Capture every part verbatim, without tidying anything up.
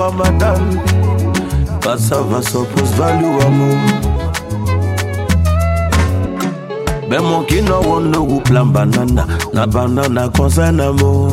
Ramadan. Cassava suppose value amor. Ben monkey no one no go plan banana. Na banana concern amor.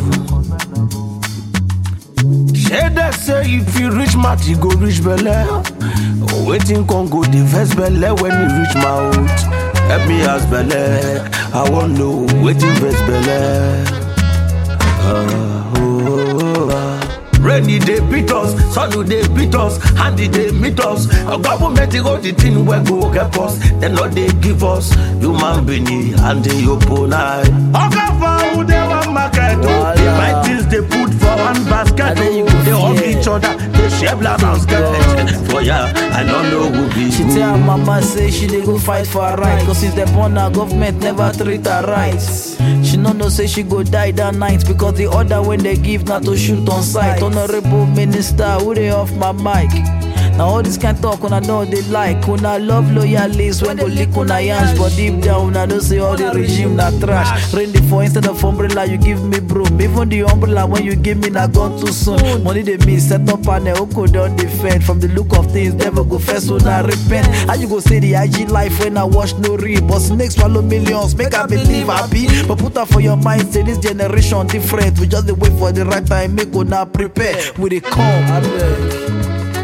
Shade say if you reach mat, you go reach belle. Waiting can go the first belle when you reach mouth. Help me ask belle. I want know waiting first belle. Uh, oh, uh. Rainy day beat us, sunny day beat us, handy day meet us. A government go the thing where go help us. Then all they give us human being and the opponent. Okay, for who they want market. My things they put for one basket. They hug each other, they share blood and skirt. For ya, I don't know who be She who. tell her mama say she dey go fight for her right. Cause since they born her government never treat her rights. She no know say she go die that night. Because the order when they give not to shoot on sight. Honorable minister, who they off my mic? Now all this kind talk when I know they like. When I love loyalists when go lick on I hands. But deep down I don't say all the regime that trash. Rain the for instead of umbrella you give me broom. Even the umbrella when you give me na gone too soon. Money they miss set up and they go down the fed. From the look of things never go first when I repent. How you go say the I G life when I watch no read? But snakes swallow millions make I believe I be. But put that for your mind say this generation different. We just dey wait for the right time make go now prepare. We dey come I beg.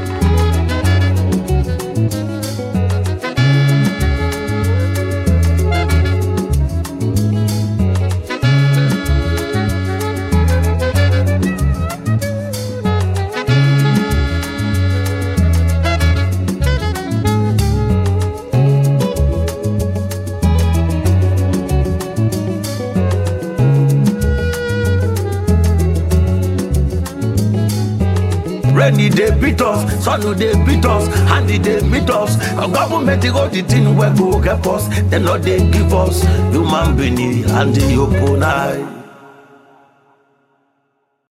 Rainy day beat us, sunny day beat us, handy day meet us. A government go the thing where go help us. Then all they give us human being and the opponent.